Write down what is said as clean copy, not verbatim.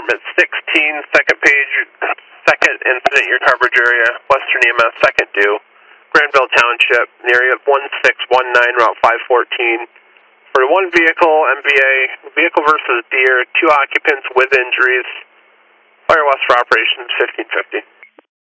Department 16, second page, second incident, your coverage area, Western EMS, second due, Granville Township, in the area of 1619, Route 514. For one vehicle, MVA, vehicle versus Deer, 2 occupants with injuries. Fire West for operations 1550.